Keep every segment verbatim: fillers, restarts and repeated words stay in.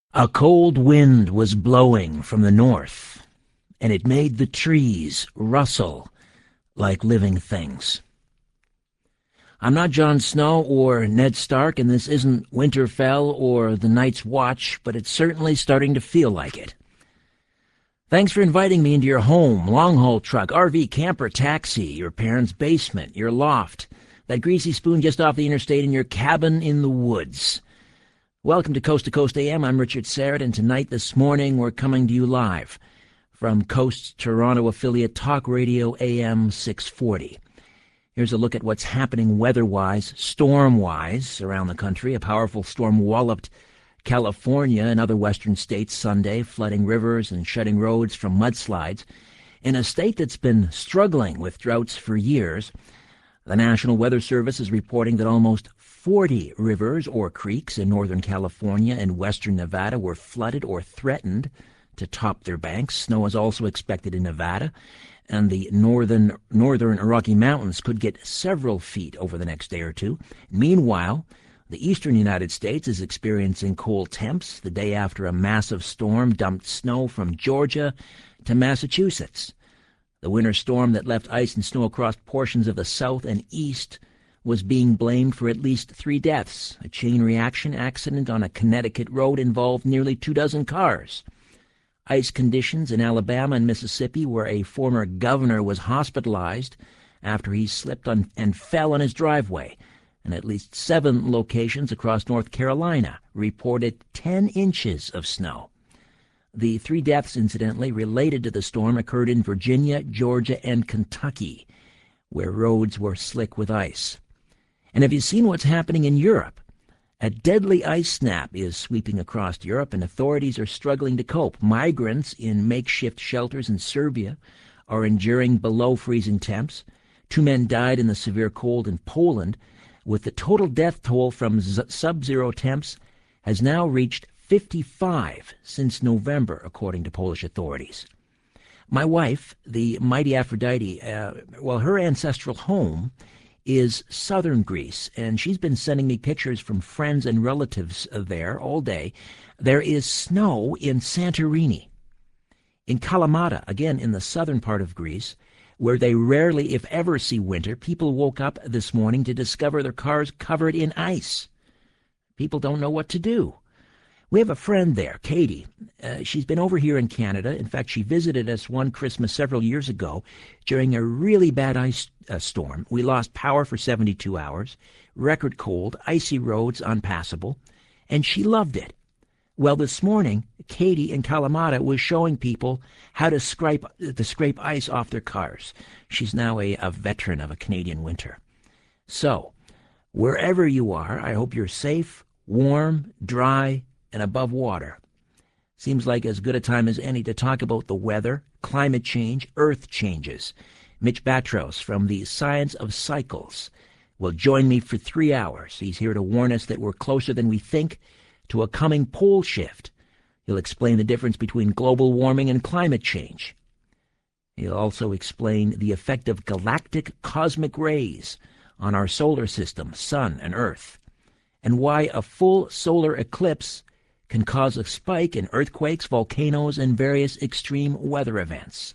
A cold wind was blowing from the north, and it made the trees rustle like living things. I'm not Jon Snow or Ned Stark, and this isn't Winterfell or the Night's Watch, but it's certainly starting to feel like it. Thanks for inviting me into your home, long-haul truck, R V, camper, taxi, your parents' basement, your loft, that greasy spoon just off the interstate, and your cabin in the woods. Welcome to Coast to Coast A M. I'm Richard Syrett, and tonight, this morning, we're coming to you live from Coast's Toronto affiliate Talk Radio A M six forty. Here's a look at what's happening weather-wise, storm-wise, around the country. A powerful storm walloped California and other western states Sunday, flooding rivers and shutting roads from mudslides. In a state that's been struggling with droughts for years, the National Weather Service is reporting that almost forty rivers or creeks in northern California and western Nevada were flooded or threatened to top their banks. Snow is also expected in Nevada, and the northern northern Rocky Mountains could get several feet over the next day or two. Meanwhile, the eastern United States is experiencing cold temps the day after a massive storm dumped snow from Georgia to Massachusetts. The winter storm that left ice and snow across portions of the south and east was being blamed for at least three deaths. A chain reaction accident on a Connecticut road involved nearly two dozen cars. Ice conditions in Alabama and Mississippi, where a former governor was hospitalized after he slipped on and fell on his driveway. And at least seven locations across North Carolina reported ten inches of snow. The three deaths, incidentally, related to the storm occurred in Virginia, Georgia, and Kentucky, where roads were slick with ice. And have you seen what's happening in Europe? A deadly ice snap is sweeping across Europe, and authorities are struggling to cope. Migrants in makeshift shelters in Serbia are enduring below-freezing temps. Two men died in the severe cold in Poland, with the total death toll from sub-zero temps has now reached fifty-five since November, according to Polish authorities. My wife, the mighty Aphrodite, uh, well, her ancestral home is southern Greece, and she's been sending me pictures from friends and relatives there all day. There is snow in Santorini. In Kalamata, again in the southern part of Greece, where they rarely, if ever, see winter, people woke up this morning to discover their cars covered in ice. People don't know what to do. We have a friend there, Katie. Uh, she's been over here in Canada. In fact, she visited us one Christmas several years ago during a really bad ice uh, storm. We lost power for seventy-two hours, record cold, icy roads unpassable, and she loved it. Well, this morning, Katie in Kalamata was showing people how to scrape, to scrape ice off their cars. She's now a, a veteran of a Canadian winter. So, wherever you are, I hope you're safe, warm, dry, and above water. Seems like as good a time as any to talk about the weather, climate change, earth changes. Mitch Batros from the Science of Cycles will join me for three hours. He's here to warn us that we're closer than we think to a coming pole shift. He'll explain the difference between global warming and climate change. He'll also explain the effect of galactic cosmic rays on our solar system, sun and earth, and why a full solar eclipse can cause a spike in earthquakes, volcanoes, and various extreme weather events.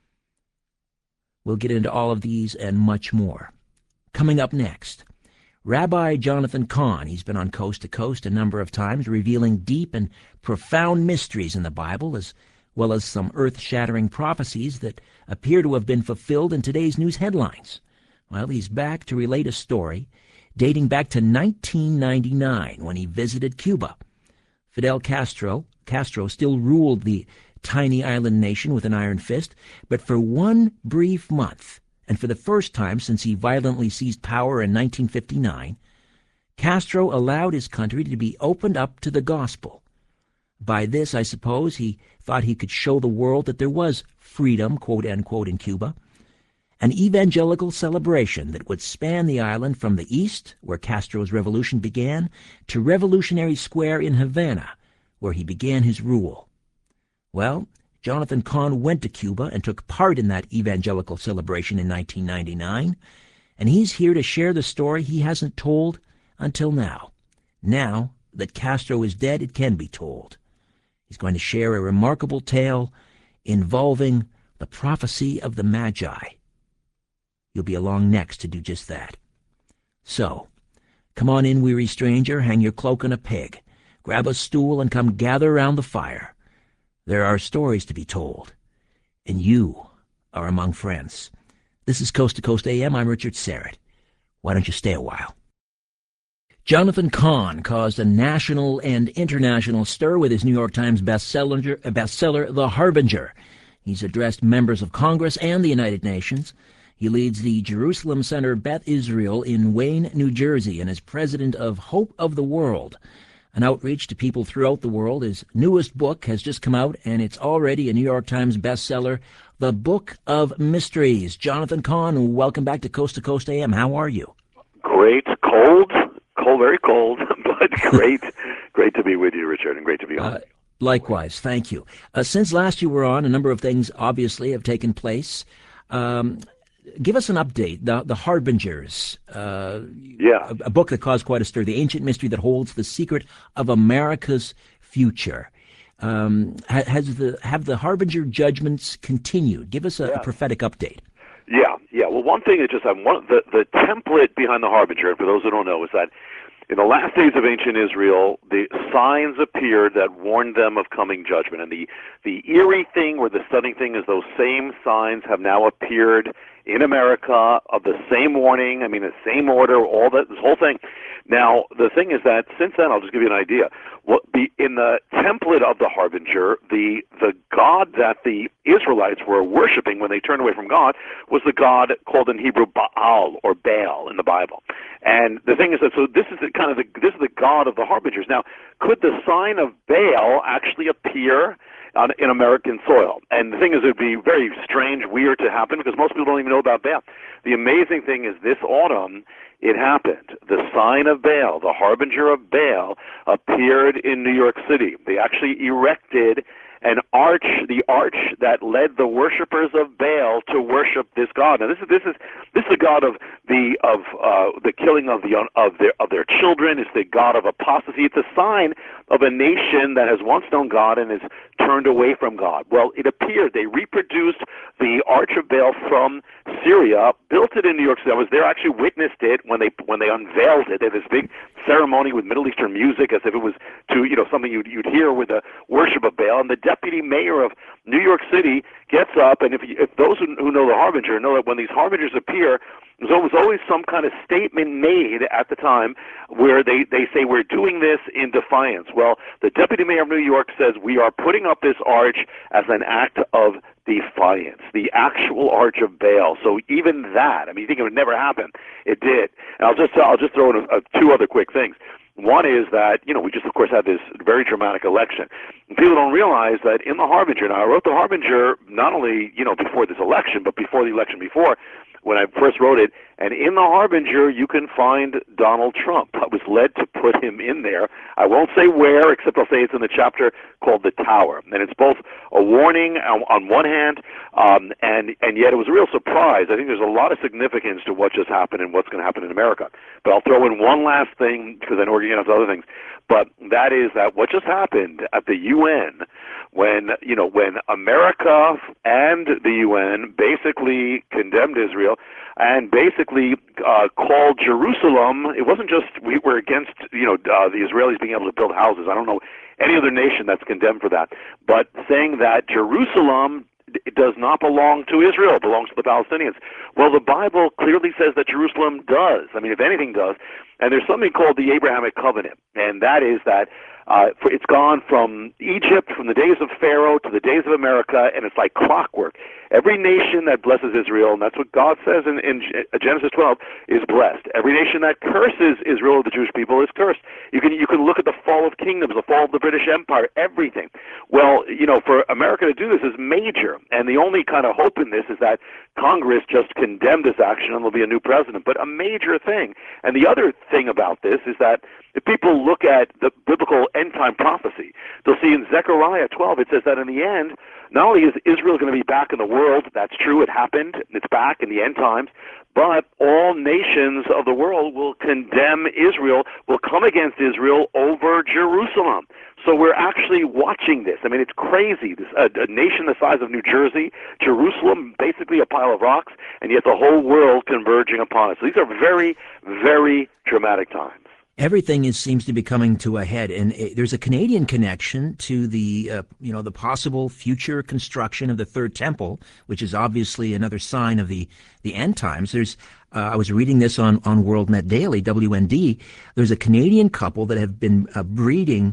We'll get into all of these and much more. Coming up next, Rabbi Jonathan Cahn. He's been on Coast to Coast a number of times, revealing deep and profound mysteries in the Bible, as well as some earth-shattering prophecies that appear to have been fulfilled in today's news headlines. Well, he's back to relate a story dating back to nineteen ninety-nine, when he visited Cuba. Fidel Castro, Castro still ruled the tiny island nation with an iron fist, but for one brief month, and for the first time since he violently seized power in nineteen fifty-nine, Castro allowed his country to be opened up to the gospel. By this, I suppose, he thought he could show the world that there was freedom, quote-unquote, in Cuba, an evangelical celebration that would span the island from the east, where Castro's revolution began, to Revolutionary Square in Havana, where he began his rule. Well, Jonathan Cahn went to Cuba and took part in that evangelical celebration in nineteen ninety-nine, and he's here to share the story he hasn't told until now. Now that Castro is dead, it can be told. He's going to share a remarkable tale involving the prophecy of the Magi. You'll be along next to do just that. So, come on in, weary stranger, hang your cloak on a peg, grab a stool and come gather around the fire. There are stories to be told, and you are among friends. This is Coast to Coast A M. I'm Richard Syrett. Why don't you stay a while? Jonathan Cahn caused a national and international stir with his New York Times bestseller, bestseller The Harbinger. He's addressed members of Congress and the United Nations. He leads the Jerusalem Center Beth Israel in Wayne, New Jersey, and is president of Hope of the World, an outreach to people throughout the world. His newest book has just come out, and it's already a New York Times bestseller, The Book of Mysteries. Jonathan Cahn, welcome back to Coast to Coast A M. How are you? Great. Cold. Cold, very cold, but great. Great to be with you, Richard, and great to be on. Uh, likewise. Thank you. Uh, since last you were on, a number of things obviously have taken place. Um, give us an update. The, the Harbingers, uh, yeah. a, a book that caused quite a stir, the ancient mystery that holds the secret of America's future. Um, has the have the Harbinger judgments continued? Give us a, yeah. a prophetic update. Yeah, yeah. Well, one thing is just um, one the the template behind the Harbinger, and for those who don't know, is that in the last days of ancient Israel, the signs appeared that warned them of coming judgment. And the the eerie thing, or the stunning thing, is those same signs have now appeared in America of the same warning. I mean, the same order, all that, this whole thing. Now, the thing is that since then, I'll just give you an idea. What the in the template of the Harbinger, the the god that the Israelites were worshiping when they turned away from God was the god called in Hebrew Baal, or Baal in the Bible. And the thing is that so this is the kind of the this is the god of the Harbingers. Now, could the sign of Baal actually appear on, in American soil? And the thing is, it would be very strange, weird to happen, because most people don't even know about Baal. The amazing thing is this autumn, it happened. The sign of Baal, the Harbinger of Baal, appeared in New York City. They actually erected an arch, the arch that led the worshipers of Baal to worship this god. Now, this is this is this is the god of the of uh, the killing of the of their of their children. It's the god of apostasy. It's a sign of a nation that has once known God and has turned away from God. Well, it appeared they reproduced the arch of Baal from Syria, built it in New York City. I was there, actually witnessed it when they when they unveiled it. They had this big ceremony with Middle Eastern music, as if it was to you know something you'd you'd hear with the worship of Baal. And the deputy mayor of New York City gets up, and if if those who, who know the Harbinger know that when these Harbingers appear, there's always, always some kind of statement made at the time where they, they say, we're doing this in defiance. Well, the deputy mayor of New York says, we are putting up this arch as an act of defiance, the actual arch of Baal. So even that, I mean, you think it would never happen. It did. And I'll just, I'll just throw in a, a, two other quick things. One is that, you know, we just, of course, had this very dramatic election. And people don't realize that in the Harbinger, now I wrote the Harbinger not only, you know, before this election, but before the election before, when I first wrote it, and in the Harbinger you can find Donald Trump. I was led to put him in there. I won't say where, except I'll say it's in the chapter called The Tower. And it's both a warning on, on one hand, um, and, and yet it was a real surprise. I think there's a lot of significance to what just happened and what's going to happen in America. But I'll throw in one last thing, because I know we're getting into other things, but that is that what just happened at the U N, when, you know, when America and the U N basically condemned Israel and basically uh, called Jerusalem, it wasn't just we were against, you know, uh, the Israelis being able to build houses. I don't know any other nation that's condemned for that, but saying that Jerusalem it does not belong to Israel, it belongs to the Palestinians. Well, the Bible clearly says that Jerusalem does. I mean, if anything does. And there's something called the Abrahamic Covenant, and that is that uh, for, it's gone from Egypt, from the days of Pharaoh to the days of America, and it's like clockwork. Every nation that blesses Israel, and that's what God says in, in Genesis twelve, is blessed. Every nation that curses Israel, the Jewish people, is cursed. You can you can look at the fall of kingdoms, the fall of the British Empire, everything. Well, you know, for America to do this is major, and the only kind of hope in this is that Congress just condemned this action and there'll be a new president. But a major thing, and the other thing about this is that if people look at the biblical end-time prophecy, they'll see in Zechariah twelve, it says that in the end, not only is Israel going to be back in the world, that's true, it happened, it's back in the end times, but all nations of the world will condemn Israel, will come against Israel over Jerusalem. So we're actually watching this. I mean, it's crazy. This, a, a nation the size of New Jersey, Jerusalem, basically a pile of rocks, and yet the whole world converging upon us. So these are very, very dramatic times. Everything is, seems to be coming to a head, and it, there's a Canadian connection to the, uh, you know, the possible future construction of the Third Temple, which is obviously another sign of the, the end times. There's, uh, I was reading this on, on WorldNet Daily, W N D. There's a Canadian couple that have been uh, breeding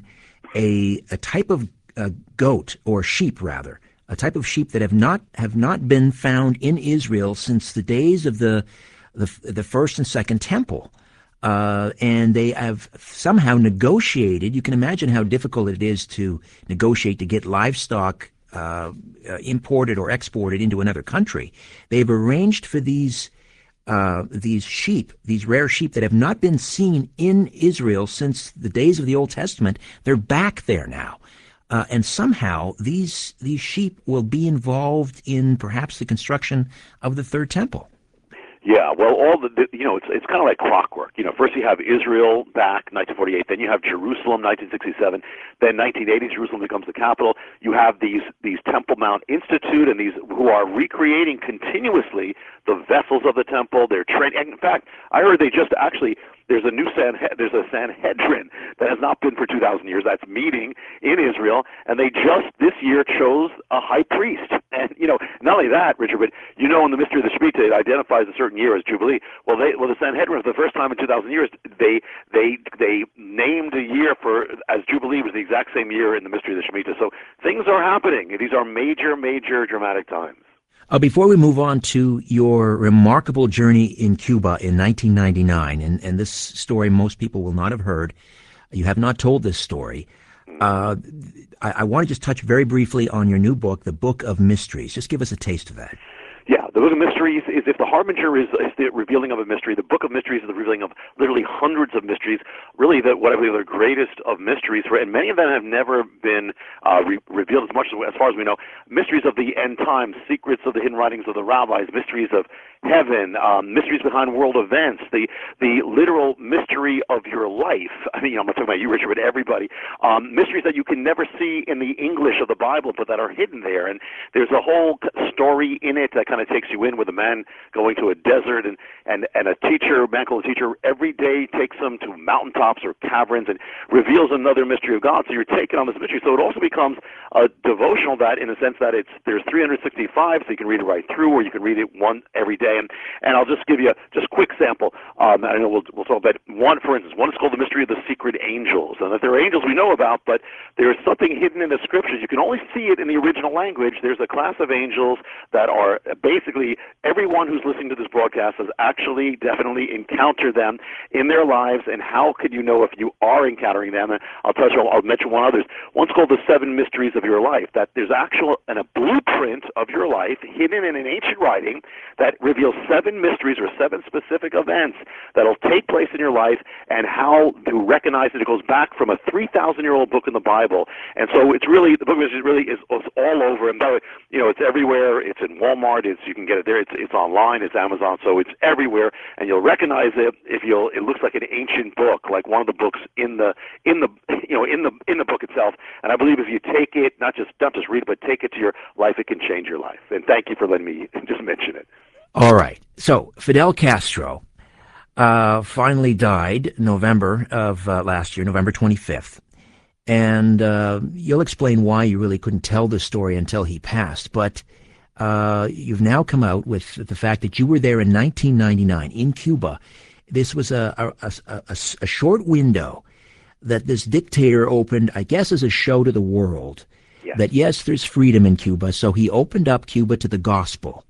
a a type of uh, goat, or sheep rather, a type of sheep that have not have not been found in Israel since the days of the the, the first and second temple. Uh, and they have somehow negotiated. You can imagine how difficult it is to negotiate to get livestock uh, uh, imported or exported into another country. They've arranged for these uh, these sheep, these rare sheep that have not been seen in Israel since the days of the Old Testament. They're back there now. Uh, and somehow these these sheep will be involved in perhaps the construction of the Third Temple. Yeah, well, all the, the you know, it's it's kind of like clockwork. You know, first you have Israel back, nineteen forty-eight. Then you have Jerusalem, nineteen sixty-seven. Then nineteen eighty, Jerusalem becomes the capital. You have these these Temple Mount Institute and these who are recreating continuously the vessels of the temple. They're training. In fact, I heard they just actually there's a new San there's a Sanhedrin that has not been for two thousand years. That's meeting in Israel, and they just this year chose a high priest. And you know, not only that, Richard, but you know, in the mystery of the Shemitah, it identifies a certain year as Jubilee. Well, they well the Sanhedrin, for the first time in two thousand years, they they they named a year for as Jubilee was the exact same year in the mystery of the Shemitah. So things are happening. These are major, major dramatic times. Uh, before we move on to your remarkable journey in Cuba in nineteen ninety-nine, and, and this story most people will not have heard, you have not told this story. Uh, I, I want to just touch very briefly on your new book, The Book of Mysteries. Just give us a taste of that. Yeah, the Book of Mysteries is, if the Harbinger is, is the revealing of a mystery, the Book of Mysteries is the revealing of literally hundreds of mysteries, really the, what I believe are the greatest of mysteries, and many of them have never been uh, re- revealed as much as, as far as we know. Mysteries of the end times, secrets of the hidden writings of the rabbis, mysteries of heaven, um, mysteries behind world events, the the literal mystery of your life. I mean, I'm not talking about you, Richard, but everybody. Um, mysteries that you can never see in the English of the Bible, but that are hidden there. And there's a whole story in it that kind of takes you in with a man going to a desert, and, and, and a teacher, a man called a teacher, every day takes him to mountaintops or caverns and reveals another mystery of God. So you're taken on this mystery. So it also becomes a devotional that, in a sense that it's there's three hundred sixty-five, so you can read it right through, or you can read it one every day. And, and I'll just give you a just quick sample. Um, I know we'll, we'll talk about one, for instance. One is called The Mystery of the Secret Angels, and that there are angels we know about, but there's something hidden in the Scriptures. You can only see it in the original language. There's a class of angels that are basically everyone who's listening to this broadcast has actually definitely encountered them in their lives, and how could you know if you are encountering them? And I'll touch on, I'll mention one others. One's called The Seven Mysteries of Your Life, that there's actual and a blueprint of your life hidden in an ancient writing that reveals seven mysteries or seven specific events that'll take place in your life, and how to recognize it. It goes back from a three thousand year old book in the Bible, and so it's really the book is really is, is all over. And by the way, you know, it's everywhere. It's in Walmart. It's you can get it there. It's it's online. It's Amazon. So it's everywhere, and you'll recognize it if you'll. It looks like an ancient book, like one of the books in the in the you know in the in the book itself. And I believe if you take it, not just not just read it, but take it to your life, it can change your life. And thank you for letting me just mention it. All right. So Fidel Castro uh, finally died November of uh, last year, November twenty-fifth. And uh, you'll explain why you really couldn't tell the story until he passed. But uh, you've now come out with the fact that you were there in nineteen ninety-nine in Cuba. This was a, a, a, a, a short window that this dictator opened, I guess, as a show to the world. Yes. That, yes, there's freedom in Cuba. So he opened up Cuba to the gospel.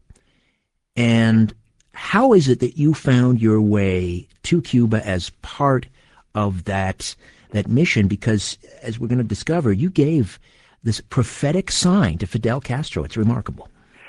And how is it that you found your way to Cuba as part of that that mission? Because, as we're going to discover, you gave this prophetic sign to Fidel Castro. It's remarkable.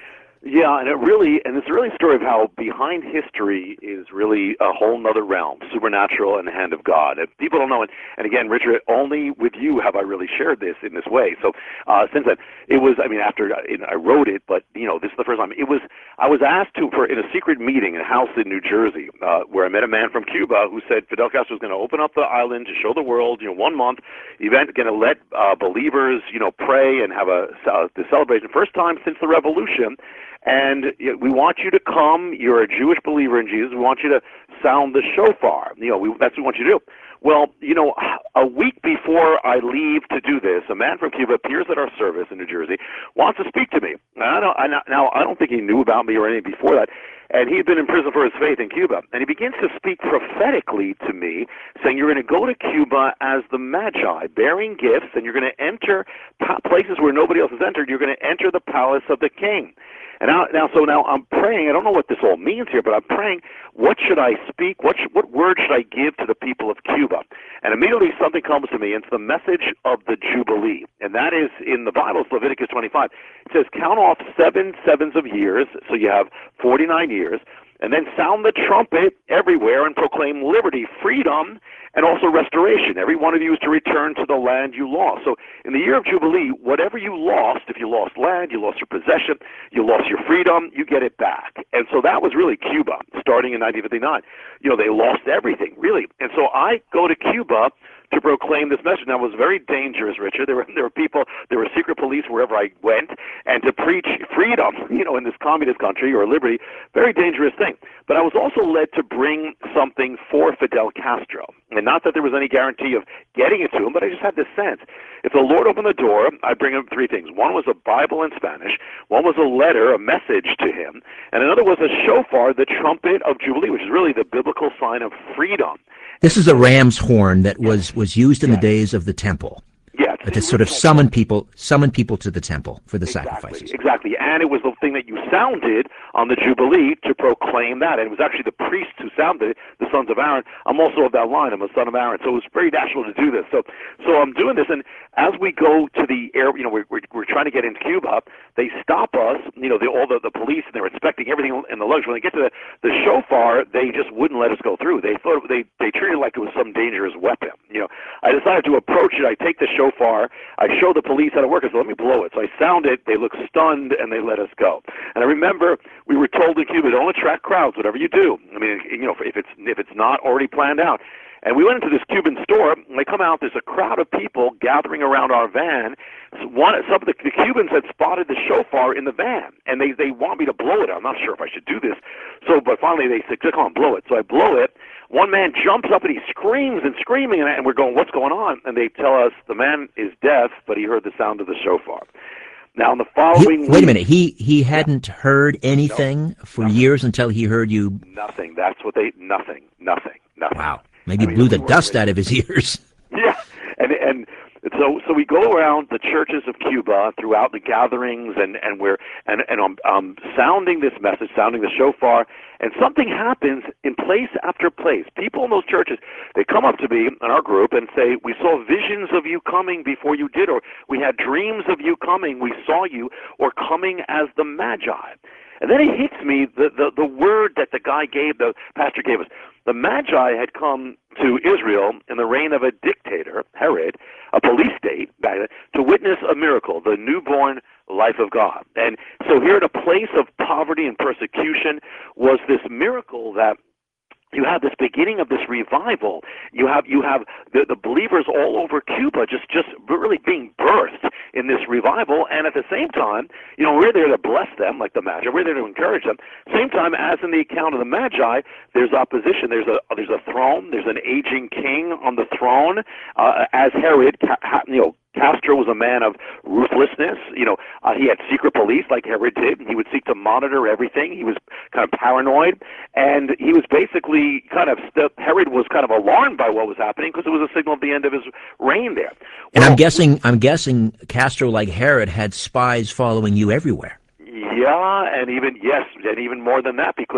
Yeah, and it really, and it's really a story of how behind history is really a whole nother realm, supernatural and the hand of God. And people don't know it. And again, Richard, only with you have I really shared this in this way. So uh, since then, it was, I mean, after I wrote it, but, you know, this is the first time. It was, I was asked to, for in a secret meeting in a house in New Jersey, uh, where I met a man from Cuba who said Fidel Castro was going to open up the island to show the world, you know, one month event, going to let uh, believers, you know, pray and have a, uh, the celebration. First time since the revolution. And we want you to come. You're a Jewish believer in Jesus. We want you to sound the shofar. You know, we, that's what we want you to do. Well, you know, a week before I leave to do this, a man from Cuba appears at our service in New Jersey, wants to speak to me. Now, I don't, I, now, I don't think he knew about me or anything before that. And he had been in prison for his faith in Cuba. And he begins to speak prophetically to me, saying, you're going to go to Cuba as the Magi, bearing gifts, and you're going to enter places where nobody else has entered. You're going to enter the palace of the king. And now, now, so now I'm praying. I don't know what this all means here, but I'm praying. What should I speak? What should, what word should I give to the people of Cuba? And immediately something comes to me. And it's the message of the Jubilee, and that is in the Bible. It's Leviticus twenty-five. It says, "Count off seven sevens of years, so you have forty-nine years, and then sound the trumpet everywhere and proclaim liberty, freedom, and also restoration. Every one of you is to return to the land you lost." So in the year of Jubilee, whatever you lost, if you lost land, you lost your possession, you lost your freedom, you get it back. And so that was really Cuba, starting in nineteen fifty-nine. You know, they lost everything, really. And so I go to Cuba to proclaim this message. Now, it was very dangerous, Richard. There were there were people, there were secret police wherever I went, and to preach freedom, you know, in this communist country, or liberty, very dangerous thing. But I was also led to bring something for Fidel Castro. And not that there was any guarantee of getting it to him, but I just had this sense. If the Lord opened the door, I'd bring him three things. One was a Bible in Spanish, one was a letter, a message to him, and another was a shofar, the trumpet of Jubilee, which is really the biblical sign of freedom. This is a ram's horn that was, was used in yes. the days of the temple. Yeah, to sort of summon people, summon people to the temple for the exactly, sacrifices. Exactly, and it was the thing that you sounded on the Jubilee to proclaim that. And it was actually the priests who sounded it, the sons of Aaron. I'm also of that line. I'm a son of Aaron, so it was very natural to do this. So, so I'm doing this, and as we go to the air, you know, we're we're, we're trying to get into Cuba. They stop us, you know, the, all the, the police, and they're inspecting everything in the luggage. When they get to the, the shofar, they just wouldn't let us go through. They thought they they treated it like it was some dangerous weapon. You know, I decided to approach it. I take the shofar. I show the police how to work it, so let me blow it. So I sound it, they look stunned, and they let us go. And I remember we were told in Cuba, don't attract crowds, whatever you do. I mean, you know, if it's if it's not already planned out. And we went into this Cuban store, and they come out, there's a crowd of people gathering around our van. So one, some of the, the Cubans had spotted the shofar in the van, and they, they want me to blow it. I'm not sure if I should do this. So, but finally they said, come on, blow it. So I blow it. One man jumps up and he screams and screaming, and, and we're going, what's going on? And they tell us the man is deaf, but he heard the sound of the shofar. Now, in the following he, Wait a minute. He he hadn't yeah. heard anything nope. for nothing. years until he heard you. Nothing. That's what they, nothing, nothing, nothing. Wow. Maybe I mean, blew the we dust out of his ears. Yeah, and and so so we go around the churches of Cuba throughout the gatherings, and and we're and and I'm um, sounding this message, sounding the shofar, and something happens in place after place. People in those churches, they come up to me in our group and say, "We saw visions of you coming before you did, or we had dreams of you coming. We saw you, or coming as the Magi." And then it hits me the, the, the word that the guy gave, the pastor gave us. The Magi had come to Israel in the reign of a dictator, Herod, a police state, back then, to witness a miracle, the newborn life of God. And so here at a place of poverty and persecution was this miracle that you have this beginning of this revival. You have you have the, the believers all over Cuba just, just really being birthed in this revival, and at the same time, you know, we're there to bless them like the Magi. We're there to encourage them. Same time, as in the account of the Magi, there's opposition. There's a there's a throne. There's an aging king on the throne. Uh, as Herod, you know, Castro was a man of ruthlessness. You know, uh, he had secret police like Herod did. He would seek to monitor everything. He was kind of paranoid, and he was basically kind of, Herod was kind of alarmed by what was happening because it was a signal of the end of his reign there. And well, I'm guessing, I'm guessing Castro, like Herod, had spies following you everywhere. Yeah, and even, yes, and even more than that, because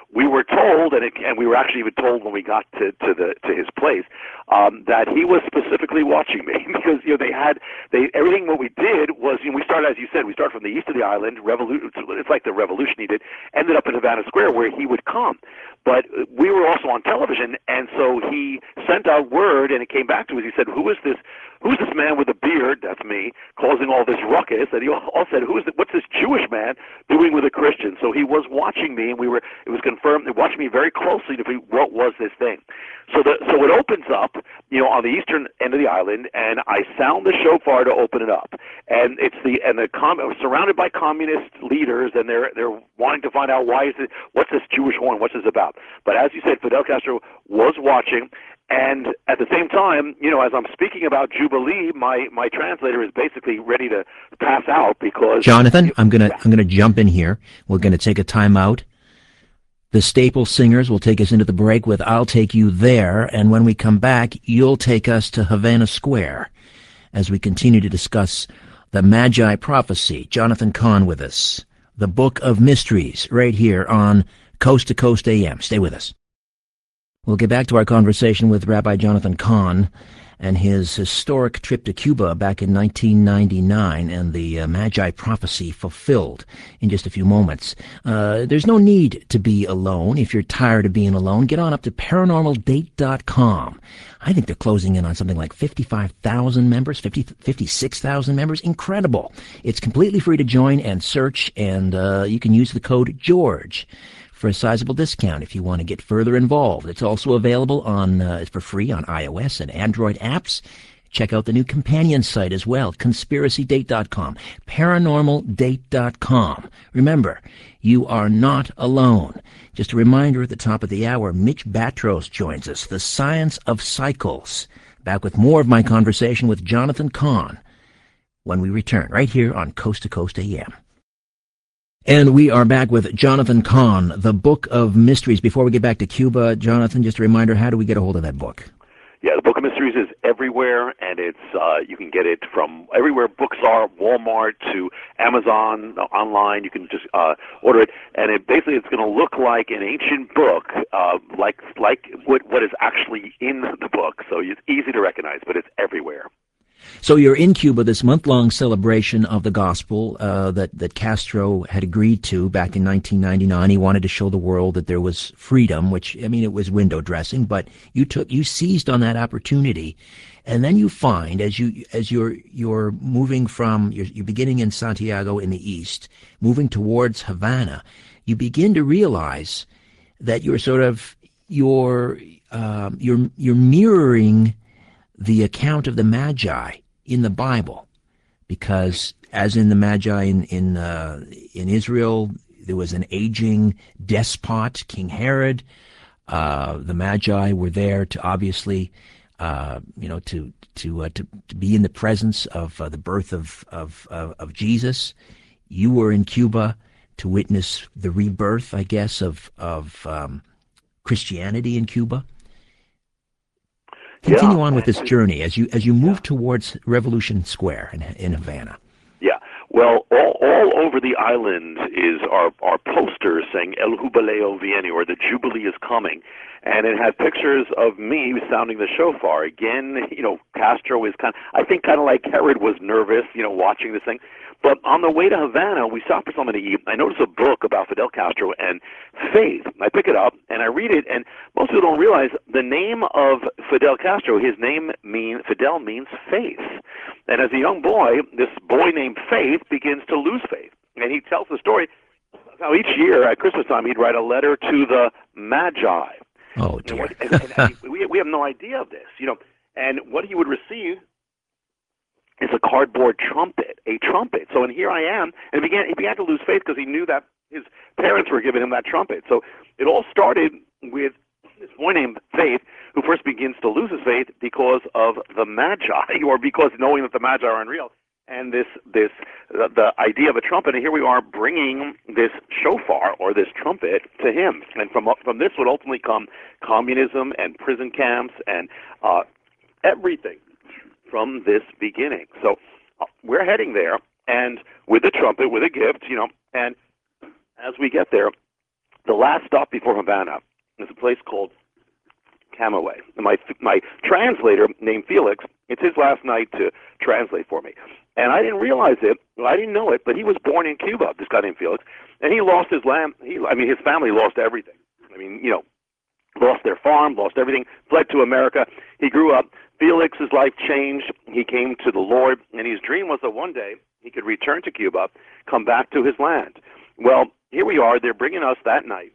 we were told, and, it, and we were actually even told when we got to, to the to his place, um, that he was specifically watching me because you know they had they everything what we did was you know, we started, as you said, we started from the east of the island. Revolu- it's like the revolution he did. Ended up in Havana Square where he would come, but we were also on television, and so he sent out word, and it came back to us. He said, "Who is this? Who's this man with a beard?" That's me, causing all this ruckus. And he all said, "Who is it? What's this Jewish man doing with a Christian?" So he was watching me, and we were. It was confirmed. They watched me very closely to see what was this thing. So the so it opens up, you know, on the eastern end of the island, and I sound the shofar to open it up, and it's the and the com- surrounded by communist leaders, and they're they're wanting to find out why is it what's this Jewish horn, what's this about? But as you said, Fidel Castro was watching. And at the same time, you know, as I'm speaking about Jubilee, my, my translator is basically ready to pass out because Jonathan, I'm gonna I'm gonna jump in here. We're gonna take a time out. The Staple Singers will take us into the break with "I'll Take You There," and when we come back, you'll take us to Havana Square as we continue to discuss the Magi prophecy. Jonathan Cahn with us, the Book of Mysteries, right here on Coast to Coast A M. Stay with us. We'll get back to our conversation with Rabbi Jonathan Cahn and his historic trip to Cuba back in nineteen ninety-nine and the uh, Magi prophecy fulfilled in just a few moments. Uh, there's no need to be alone. If you're tired of being alone, get on up to paranormal date dot com. I think they're closing in on something like fifty-five thousand members, fifty, fifty-six thousand members. Incredible. It's completely free to join and search, and uh, you can use the code GEORGE for a sizable discount if you want to get further involved. It's also available on uh, for free on iOS and Android apps. Check out the new companion site as well, conspiracy date dot com, paranormal date dot com. Remember, you are not alone. Just a reminder at the top of the hour, Mitch Batros joins us, The Science of Cycles. Back with more of my conversation with Jonathan Cahn when we return, right here on Coast to Coast A M. And we are back with Jonathan Cahn, the Book of Mysteries. Before we get back to Cuba, Jonathan, just a reminder, how do we get a hold of that book? Yeah, the Book of Mysteries is everywhere, and it's uh, you can get it from everywhere books are, Walmart to Amazon, online. You can just uh, order it, and it basically it's going to look like an ancient book, uh, like like what what is actually in the book. So it's easy to recognize, but it's everywhere. So you're in Cuba, this month-long celebration of the gospel uh, that, that Castro had agreed to back in nineteen ninety-nine. He wanted to show the world that there was freedom, which, I mean, it was window dressing, but you took, you seized on that opportunity. And then you find, as, you, as you're, you're moving from, you're, you're beginning in Santiago in the east, moving towards Havana, you begin to realize that you're sort of, you're, um, you're, you're mirroring the account of the Magi in the Bible, because as in the Magi in in, uh, in Israel, there was an aging despot, King Herod. Uh, the Magi were there to obviously, uh, you know, to to, uh, to to be in the presence of uh, the birth of of of, of Jesus. You were in Cuba to witness the rebirth, I guess, of of um, Christianity in Cuba. Continue Yeah. on with this journey as you as you move Yeah. towards Revolution Square in, in Havana. Yeah. Well, all, all over the island is our, our posters saying El Jubileo Viene, or the Jubilee is coming. And it had pictures of me sounding the shofar. Again, you know, Castro is kind of, I think kind of like Herod was nervous, you know, watching this thing. But on the way to Havana, we stopped for something to eat. I noticed a book about Fidel Castro and faith. I pick it up and I read it, and most people don't realize the name of Fidel Castro, his name mean Fidel means faith. And as a young boy, this boy named Faith begins to lose faith. And he tells the story how each year at Christmas time he'd write a letter to the Magi. Oh, dear. And, what, and, and, and we, we have no idea of this, you know. And what he would receive is a cardboard trumpet, a trumpet. So, and here I am, and he began, he began to lose faith because he knew that his parents were giving him that trumpet. So it all started with this boy named Faith, who first begins to lose his faith because of the Magi, or because knowing that the Magi are unreal, and this this the, the idea of a trumpet. And here we are bringing this shofar, or this trumpet, to him. And from from this would ultimately come communism and prison camps and uh, everything from this beginning. So uh, we're heading there, and with the trumpet, with a gift, you know, and as we get there, the last stop before Havana is a place called Camagüey. My my translator named Felix, it's his last night to translate for me. And I didn't realize it, I didn't know it, but he was born in Cuba, this guy named Felix, and he lost his land, he, I mean, his family lost everything. I mean, you know, lost their farm, lost everything, fled to America. He grew up. Felix's life changed. He came to the Lord, and his dream was that one day he could return to Cuba, come back to his land. Well, here we are. They're bringing us that night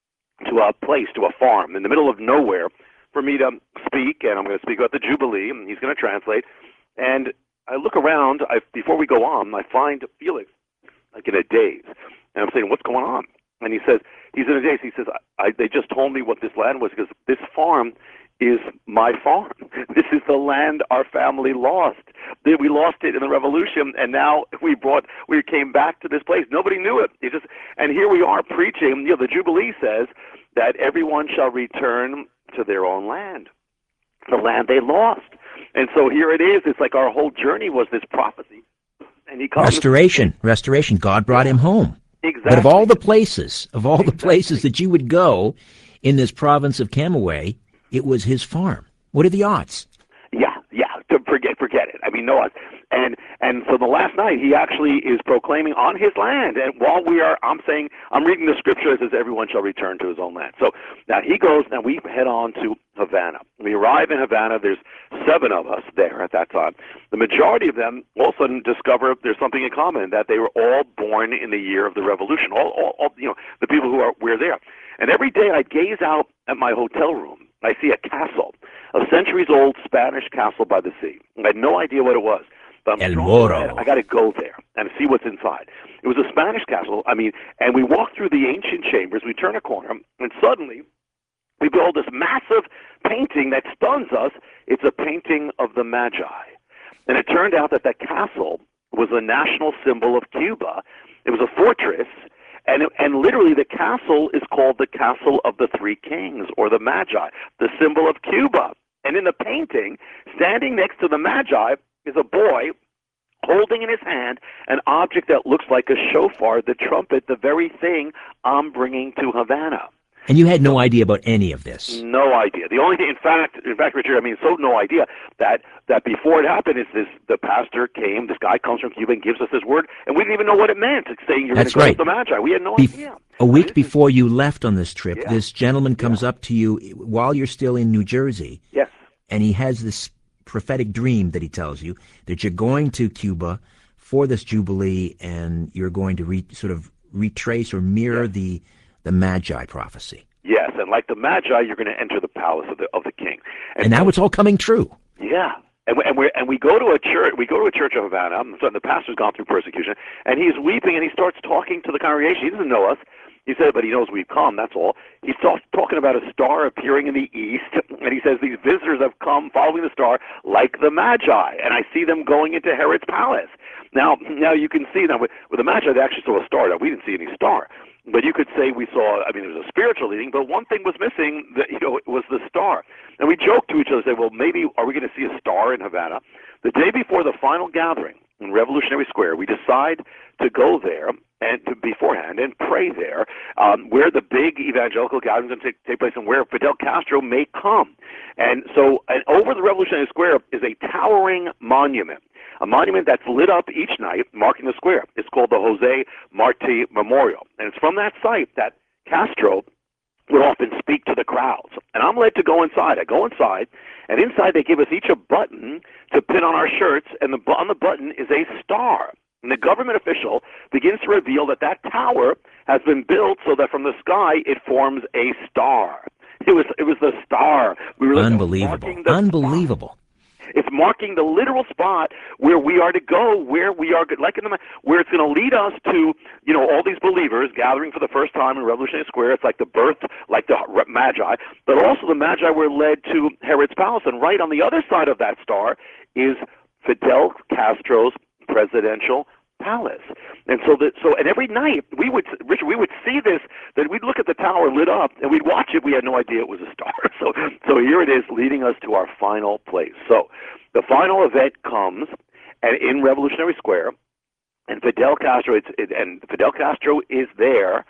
to a place, to a farm in the middle of nowhere for me to speak, and I'm going to speak about the Jubilee, and he's going to translate. And I look around, I, before we go on, I find Felix like in a daze. And I'm saying, what's going on? And he says, he's in a daze. He says, I, I, they just told me what this land was because this farm is my farm. This is the land our family lost. We lost it in the revolution, and now we brought, we came back to this place. Nobody knew it. It just, and here we are preaching. You know, the Jubilee says that everyone shall return to their own land, the land they lost. And so here it is. It's like our whole journey was this prophecy. And he comes. Restoration, restoration. God brought him home. Exactly. But of all the places, of all exactly. the places that you would go in this province of Camagüey, it was his farm. What are the odds? Yeah, yeah. To forget, forget it. I mean, no odds. And and so the last night he actually is proclaiming on his land. And while we are, I'm saying, I'm reading the scripture that says everyone shall return to his own land. So now he goes, and we head on to Havana. We arrive in Havana. There's seven of us there at that time. The majority of them all of a sudden discover there's something in common, that they were all born in the year of the revolution. All, all, all you know, the people who are were there. And every day I gaze out at my hotel room. I see a castle, a centuries-old Spanish castle by the sea. I had no idea what it was. But I'm El Moro. I got to go there and see what's inside. It was a Spanish castle. I mean, and we walk through the ancient chambers. We turn a corner, and suddenly we behold this massive painting that stuns us. It's a painting of the Magi. And it turned out that that castle was a national symbol of Cuba. It was a fortress. And, and literally the castle is called the Castle of the Three Kings, or the Magi, the symbol of Cuba. And in the painting, standing next to the Magi is a boy holding in his hand an object that looks like a shofar, the trumpet, the very thing I'm bringing to Havana. And you had no idea about any of this? No idea. The only thing, in fact, in fact, Richard, I mean, so no idea that that before it happened is this: the pastor came, this guy comes from Cuba and gives us this word, and we didn't even know what it meant. It's saying you're going to go right. to the Magi. We had no Bef- idea. A week before you left on this trip, Yeah. this gentleman comes Yeah. up to you while you're still in New Jersey. Yes. And he has this prophetic dream that he tells you that you're going to Cuba for this Jubilee, and you're going to re- sort of retrace or mirror Yes. the the Magi prophecy. Yes, and like the Magi, you're going to enter the palace of the of the king. And, and now so, it's all coming true. Yeah. And we, and we and we go to a church. We go to a church of Havana. So the pastor's gone through persecution, and he's weeping, and he starts talking to the congregation. He doesn't know us. He said, but he knows we've come. That's all. He starts talking about a star appearing in the east, and he says these visitors have come following the star like the Magi, and I see them going into Herod's palace. Now, now you can see now with, with the Magi, they actually saw a star. Now we didn't see any star. But you could say we saw, I mean, it was a spiritual leading, but one thing was missing, that, you know, it was the star. And we joked to each other, say, well, maybe are we going to see a star in Havana? The day before the final gathering in Revolutionary Square, we decide to go there and to beforehand and pray there, um, where the big evangelical gathering is going to take, take place and where Fidel Castro may come. And so and over the Revolutionary Square is a towering monument. A monument that's lit up each night, marking the square. It's called the Jose Marti Memorial. And it's from that site that Castro would often speak to the crowds. And I'm led to go inside. I go inside, and inside they give us each a button to pin on our shirts, and the, on the button is a star. And the government official begins to reveal that that tower has been built so that from the sky it forms a star. It was it was the star. We were Unbelievable. Unbelievable. Star. It's marking the literal spot where we are to go, where we are, like in the, where it's going to lead us to, you know, all these believers gathering for the first time in Revolutionary Square. It's like the birth, like the Magi, but also the Magi were led to Herod's palace. And right on the other side of that star is Fidel Castro's presidential palace. And so that so and every night we would Richard we would see this, that we'd look at the tower lit up and we'd watch it. We had no idea it was a star. So so here it is leading us to our final place. So the final event comes and in Revolutionary Square, and Fidel Castro it's, it, and Fidel Castro is there,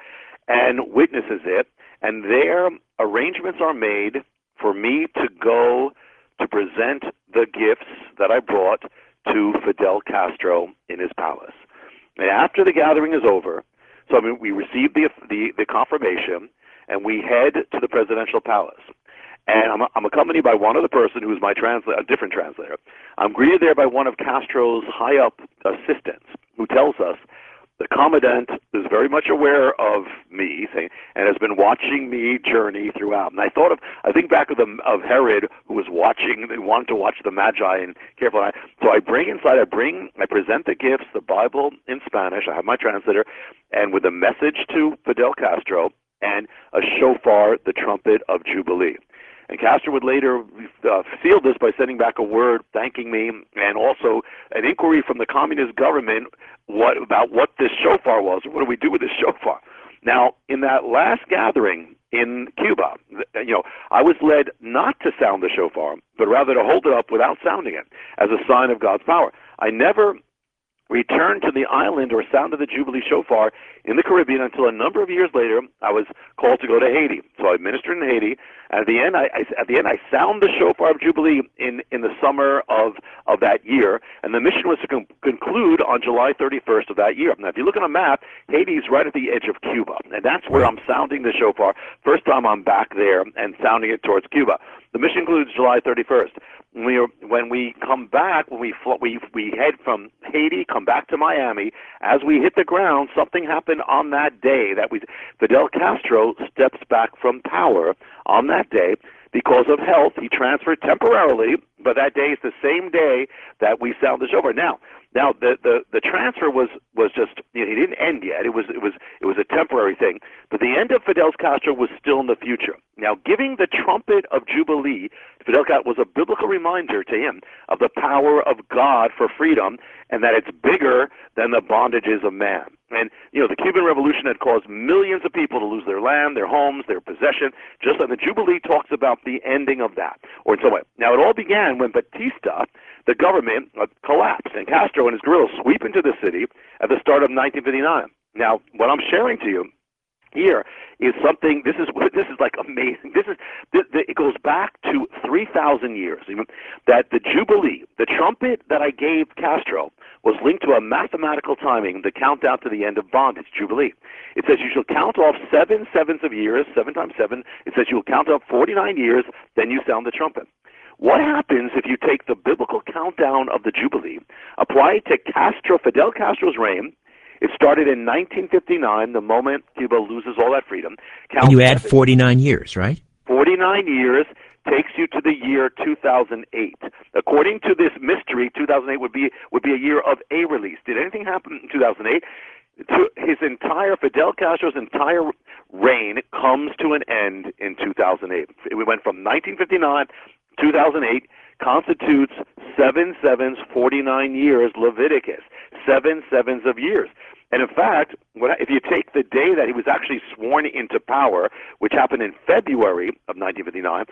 and witnesses it, and there arrangements are made for me to go to present the gifts that I brought to Fidel Castro in his palace. And after the gathering is over, so I mean, we receive the, the, the confirmation, and we head to the presidential palace. And I'm, I'm accompanied by one other person who is my translator, a different translator. I'm greeted there by one of Castro's high-up assistants who tells us the commandant is very much aware of me, saying, and has been watching me journey throughout. And I thought of, I think back of the of Herod, who was watching, wanted to watch the Magi and careful. So I bring inside, I bring, I present the gifts, the Bible in Spanish. I have my translator, and with a message to Fidel Castro and a shofar, the trumpet of Jubilee. And Castro would later uh, seal this by sending back a word thanking me, and also an inquiry from the communist government what about what this shofar was, or what do we do with this shofar. Now, in that last gathering in Cuba, you know, I was led not to sound the shofar, but rather to hold it up without sounding it as a sign of God's power. I never returned to the island or sounded the Jubilee shofar in the Caribbean until a number of years later I was called to go to Haiti. So I ministered in Haiti, and at the end I, I at the end I sound the shofar of Jubilee in, in the summer of, of that year, and the mission was to con- conclude on July thirty-first of that year. Now if you look on a map, Haiti is right at the edge of Cuba, and that's where I'm sounding the shofar. First time I'm back there and sounding it towards Cuba. The mission concludes July thirty-first. When we, are, when we come back, when we, fl- we we head from Haiti, come back to Miami, as we hit the ground, something happened on that day that we, Fidel Castro steps back from power on that day because of health. He transferred temporarily, but that day is the same day that we sound the shofar. Now, now the, the, the transfer was, was just, you know, it didn't end yet. It was it was it was a temporary thing, but the end of Fidel Castro was still in the future. Now, giving the trumpet of Jubilee to Fidel Castro was a biblical reminder to him of the power of God for freedom, and that it's bigger than the bondages of man. And, you know, the Cuban Revolution had caused millions of people to lose their land, their homes, their possession, just like the Jubilee talks about the ending of that, or in some way. Now, it all began when Batista, the government, uh, collapsed, and Castro and his guerrillas sweep into the city at the start of nineteen fifty-nine. Now, what I'm sharing to you here is something. This is this is like amazing. This is this, it goes back to three thousand years. That the Jubilee, the trumpet that I gave Castro, was linked to a mathematical timing, the countdown to the end of bondage, Jubilee. It says you shall count off seven sevenths of years, seven times seven. It says you will count off forty-nine years, then you sound the trumpet. What happens if you take the biblical countdown of the Jubilee, apply it to Castro, Fidel Castro's reign? It started in nineteen fifty-nine, the moment Cuba loses all that freedom. Count and you add forty-nine years, right? forty-nine years takes you to the year two thousand eight. According to this mystery, two thousand eight would be would be a year of a release. Did anything happen in two thousand eight? To his entire, Fidel Castro's entire reign comes to an end in two thousand eight. We went from nineteen fifty-nine, two thousand eight, constitutes seven sevens, forty-nine years, Leviticus, seven sevens of years. And in fact, if you take the day that he was actually sworn into power, which happened in February of nineteen fifty-nine,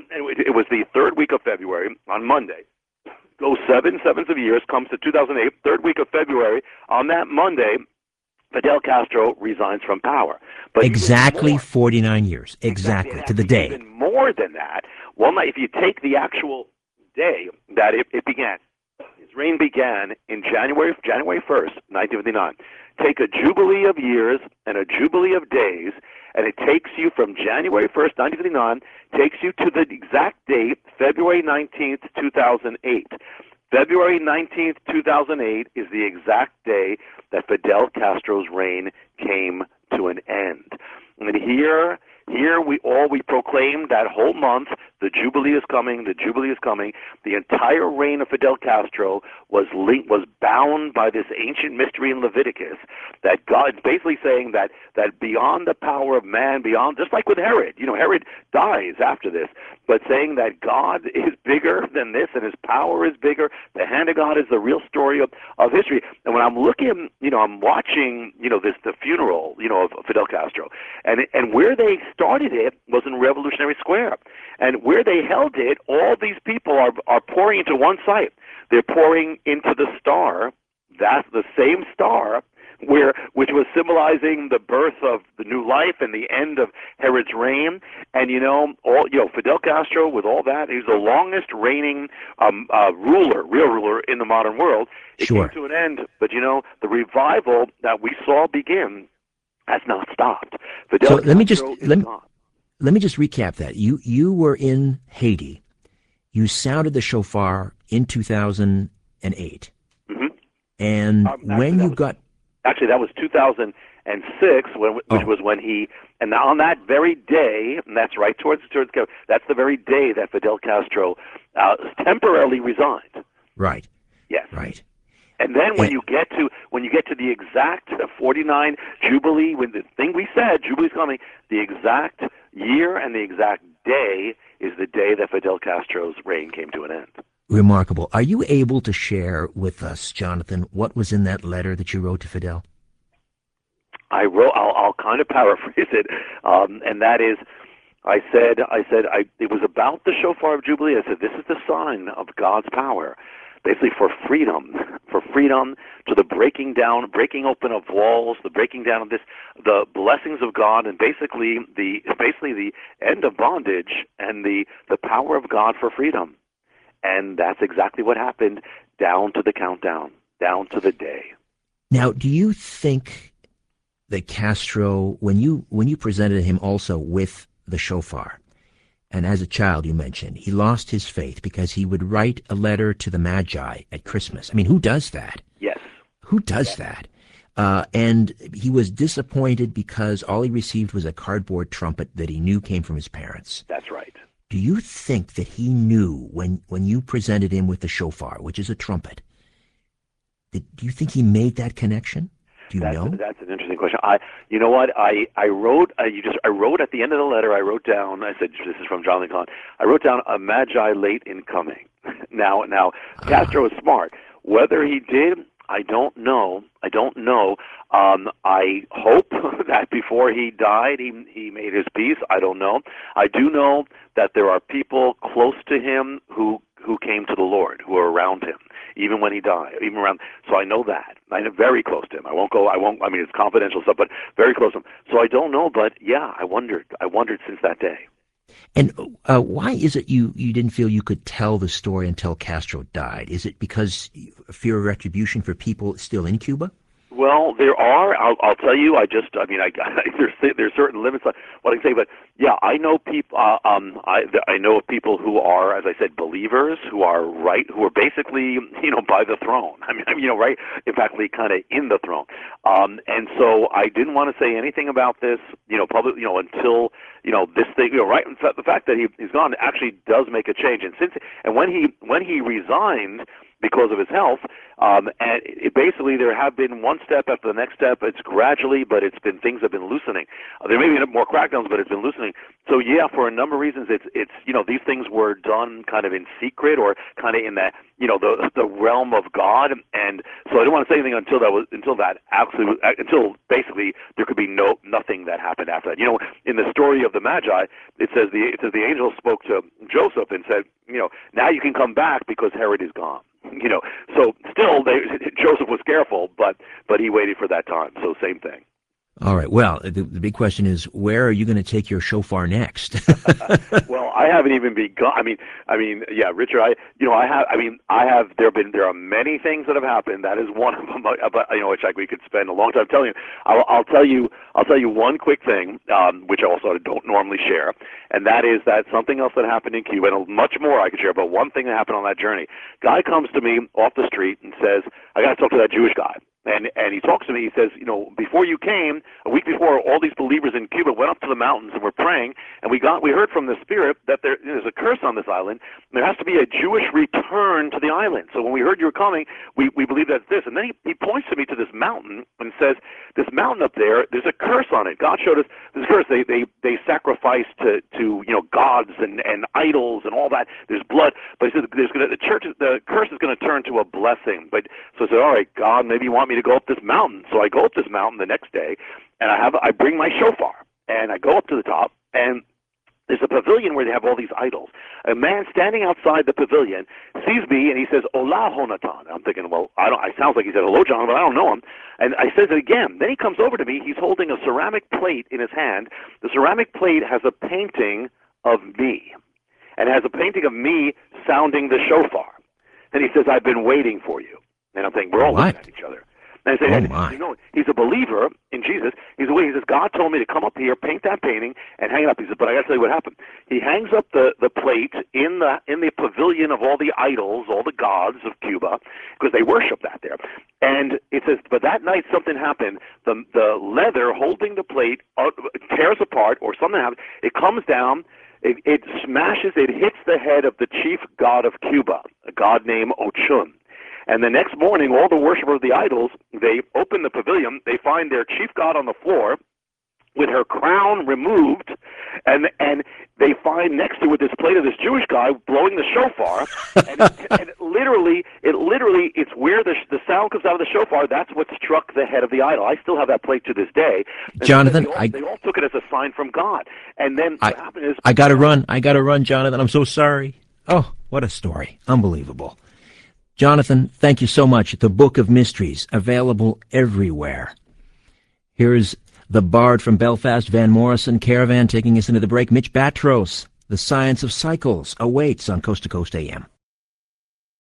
it was the third week of February on Monday. Goes seven sevens of years, comes to two thousand eight, third week of February. On that Monday, Fidel Castro resigns from power. But exactly forty-nine years, exactly, exactly to the day. Even more than that, well, if you take the actual day that it, it began, his reign began in January January first, nineteen fifty-nine. Take a jubilee of years and a jubilee of days, and it takes you from January first, nineteen fifty-nine, takes you to the exact date, February nineteenth, two thousand eight. February nineteenth, two thousand eight is the exact day that Fidel Castro's reign came to an end. And here, here we all, we proclaim that whole month, the Jubilee is coming, the Jubilee is coming. The entire reign of Fidel Castro was linked, was bound by this ancient mystery in Leviticus, that God's basically saying that, that beyond the power of man, beyond, just like with Herod, you know, Herod dies after this, but saying that God is bigger than this and his power is bigger. The hand of God is the real story of, of history. And when I'm looking, you know, I'm watching, you know, this, the funeral, you know, of Fidel Castro, and, and where they started it was in Revolutionary Square. And where they held it, all these people are, are pouring into one site. They're pouring into the star. That's the same star where which was symbolizing the birth of the new life and the end of Herod's reign. And you know, all you know, Fidel Castro, with all that, he's the longest reigning um, uh, ruler, real ruler in the modern world. It Sure. came to an end, but you know, the revival that we saw begin has not stopped. Fidel So Castro let me just is let me, gone. let me just recap that. You you were in Haiti. You sounded the shofar in two thousand eight. Mm-hmm. And Um, actually, when that you was- got Actually, that was two thousand six, when, which Oh. was when he, and on that very day, and that's right towards towards that's the very day that Fidel Castro uh, temporarily resigned. right, Yes. right. And then when And- you get to when you get to the exact forty-nine Jubilee, when the thing we said, Jubilee's coming, the exact year and the exact day is the day that Fidel Castro's reign came to an end. Remarkable. Are you able to share with us, Jonathan, what was in that letter that you wrote to Fidel? I wrote. I'll, I'll kind of paraphrase it, um, and that is, I said, I said, I. It was about the shofar of Jubilee. I said, this is the sign of God's power, basically for freedom, for freedom to the breaking down, breaking open of walls, the breaking down of this, the blessings of God, and basically the basically the end of bondage and the the power of God for freedom. And that's exactly what happened, down to the countdown, down to the day. Now, do you think that Castro, when you when you presented him also with the shofar, and as a child you mentioned, he lost his faith because he would write a letter to the Magi at Christmas. I mean, who does that? Yes. Who does that? Uh, and he was disappointed because all he received was a cardboard trumpet that he knew came from his parents. That's right. Do you think that he knew when, when you presented him with the shofar, which is a trumpet, that, do you think he made that connection? Do you That's, know? that's an interesting question. I, you know what? I, I wrote. Uh, you just. I wrote at the end of the letter. I wrote down. I said, "This is from Jonathan Kahn." I wrote down a magi late in coming. now, now Castro is smart. Whether he did, I don't know. I don't know. Um, I hope that before he died, he he made his peace. I don't know. I do know that there are people close to him who who came to the Lord, who are around him, even when he died, even around. So I know that. I'm very close to him. I won't go. I won't. I mean, it's confidential stuff, but very close to him. So I don't know. But yeah, I wondered. I wondered since that day. And uh, why is it you, you didn't feel you could tell the story until Castro died? Is it because fear of retribution for people still in Cuba? Well, there are. I'll, I'll tell you. I just. I mean, I, there's there's certain limits on what I can say, but yeah, I know people. Uh, um, I I know of people who are, as I said, believers who are right, who are basically, you know, by the throne. I mean, you know, right. In fact, kind of in the throne. Um, and so I didn't want to say anything about this, you know, public, you know, until you know this thing, you know, right. In fact, the fact that he he's gone actually does make a change. And since and when he when he resigned because of his health, um, and it, basically there have been one step after the next step. It's gradually, but it's been things have been loosening. Uh, there may be more crackdowns, but it's been loosening. So yeah, for a number of reasons, it's it's you know these things were done kind of in secret or kind of in that you know the the realm of God, and so I didn't want to say anything until that was until that absolutely until basically there could be no nothing that happened after that. You know, in the story of the Magi, it says the it says the angel spoke to Joseph and said, you know, now you can come back because Herod is gone. You know, so still, they, Joseph was careful, but but he waited for that time. So same thing. All right. Well, the, the big question is, where are you going to take your shofar next? Well, I haven't even begun. I mean, I mean, yeah, Richard. I, you know, I have. I mean, I have. There have been. There are many things that have happened. That is one of them. But you know, which like we could spend a long time telling you. I'll, I'll tell you. I'll tell you one quick thing, um, which I also don't normally share, and that is that something else that happened in Cuba, and much more I could share. But one thing that happened on that journey. Guy comes to me off the street and says, "I got to talk to that Jewish guy." And and he talks to me. He says, you know, before you came, a week before, all these believers in Cuba went up to the mountains and were praying, and we got we heard from the Spirit that there, there's a curse on this island. There has to be a Jewish return to the island. So when we heard you were coming, we we believe that's this. And then he, he points to me to this mountain and says, this mountain up there, there's a curse on it. God showed us this curse. They they they sacrifice to to you know gods and and idols and all that. There's blood, but he said there's gonna the church the curse is going to turn to a blessing. But so I said, all right, God, maybe you want me to go up this mountain. So I go up this mountain the next day, and I have I bring my shofar, and I go up to the top, and there's a pavilion where they have all these idols. A man standing outside the pavilion sees me, and he says, "Hola, Jonathan." I'm thinking, well, I don't. It sounds like he said, "Hello, John," but I don't know him. And I says it again. Then he comes over to me. He's holding a ceramic plate in his hand. The ceramic plate has a painting of me, and has a painting of me sounding the shofar. And he says, "I've been waiting for you." And I'm thinking, we're all What? looking at each other. And I say, Oh, and, my. you know, he's a believer in Jesus. He's away. He says, "God told me to come up here, paint that painting, and hang it up." He says, "But I got to tell you what happened." He hangs up the, the plate in the in the pavilion of all the idols, all the gods of Cuba, because they worship that there. And it says, but that night something happened. The the leather holding the plate uh, tears apart, or something happens. It comes down. It, it smashes. It hits the head of the chief god of Cuba, a god named Ochun. And the next morning, all the worshippers of the idols, they open the pavilion, they find their chief god on the floor with her crown removed, and and they find next to it this plate of this Jewish guy blowing the shofar, and, it, and it literally, it literally, it's where the the sound comes out of the shofar. That's what struck the head of the idol. I still have that plate to this day. And Jonathan, they all, I, they all took it as a sign from God. And then I, what happened is, I got to run. I got to run, Jonathan. I'm so sorry. Oh, what a story. Unbelievable. Jonathan, thank you so much. The Book of Mysteries, available everywhere. Here's the Bard from Belfast, Van Morrison Caravan, taking us into the break. Mitch Batros, The Science of Cycles, awaits on Coast to Coast A M.